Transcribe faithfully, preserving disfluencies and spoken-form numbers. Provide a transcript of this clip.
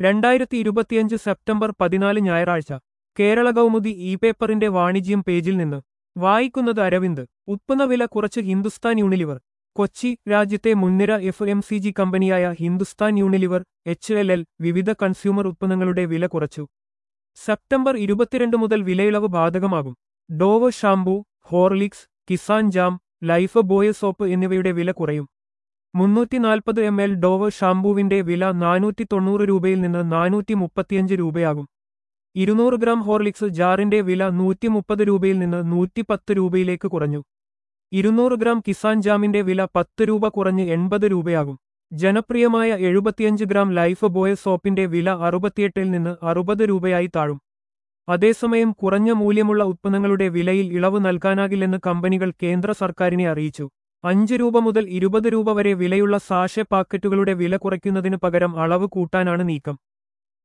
രണ്ടായിരത്തി ഇരുപത്തിയഞ്ച് സെപ്റ്റംബർ പതിനാല് ഞായറാഴ്ച കേരള കൗമുദി ഇ പേപ്പറിന്റെ വാണിജ്യം പേജിൽ നിന്ന് വായിക്കുന്നത് അരവിന്ദ്. ഉത്പന്നവില കുറച്ച് ഹിന്ദുസ്ഥാൻ യൂണിലിവർ. കൊച്ചി. രാജ്യത്തെ മുൻനിര എഫ് എം സി ജി കമ്പനിയായ Hindustan Unilever H L L വിവിധ കൺസ്യൂമർ ഉത്പന്നങ്ങളുടെ വില കുറച്ചു. സെപ്റ്റംബർ ഇരുപത്തിരണ്ട് മുതൽ വിലയിളവ് ബാധകമാകും. Dove shampoo, Horlicks, Kissan jam, lifebuoy soap എന്നിവയുടെ വില കുറയും. മുന്നൂറ്റി നാൽപ്പത് എം എൽ ഡോവ് ഷാംപൂവിന്റെ വില നാനൂറ്റി തൊണ്ണൂറ് രൂപയിൽ നിന്ന് നാനൂറ്റി മുപ്പത്തിയഞ്ച് രൂപയാകും. ഇരുന്നൂറ് ഗ്രാം ഹോർലിക്സ് ജാറിന്റെ വില നൂറ്റി മുപ്പത് രൂപയിൽ നിന്ന് നൂറ്റി പത്ത് രൂപയിലേക്ക് കുറഞ്ഞു. ഇരുന്നൂറ് ഗ്രാം കിസാൻ ജാമിന്റെ വില പത്ത് രൂപ കുറഞ്ഞ് എൺപത് രൂപയാകും. ജനപ്രിയമായ എഴുപത്തിയഞ്ച് ഗ്രാം ലൈഫ് ബോയ് സോപ്പിന്റെ വില അറുപത്തിയെട്ടിൽ നിന്ന് അറുപത് രൂപയായി താഴും. അതേസമയം കുറഞ്ഞ മൂല്യമുള്ള ഉത്പന്നങ്ങളുടെ വിലയിൽ ഇളവ് നൽകാനാകില്ലെന്ന് കമ്പനികൾ കേന്ദ്ര സർക്കാരിനെ അറിയിച്ചു. അഞ്ച് രൂപ മുതൽ ഇരുപത് രൂപ വരെ വിലയുള്ള സാഷെ പാക്കറ്റുകളുടെ വില കുറയ്ക്കുന്നതിന് പകരം അളവ് കൂട്ടാനാണ് നീക്കം.